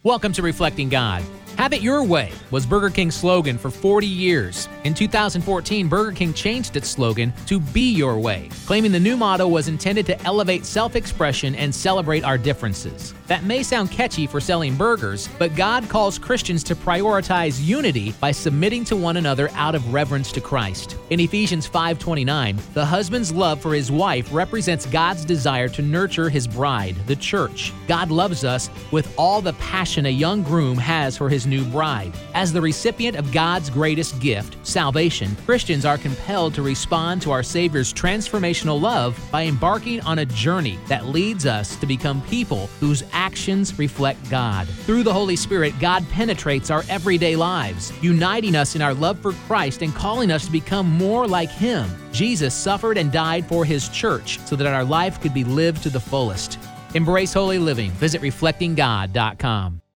Welcome to Reflecting God. Have it your way was Burger King's slogan for 40 years. In 2014, Burger King changed its slogan to Be Your Way, claiming the new motto was intended to elevate self-expression and celebrate our differences. That may sound catchy for selling burgers, but God calls Christians to prioritize unity by submitting to one another out of reverence to Christ. In Ephesians 5:29, the husband's love for his wife represents God's desire to nurture his bride, the church. God loves us with all the passion a young groom has for his new bride. As the recipient of God's greatest gift, salvation, Christians are compelled to respond to our Savior's transformational love by embarking on a journey that leads us to become people whose actions reflect God. Through the Holy Spirit, God penetrates our everyday lives, uniting us in our love for Christ and calling us to become more like Him. Jesus suffered and died for His church so that our life could be lived to the fullest. Embrace holy living. Visit reflectinggod.com.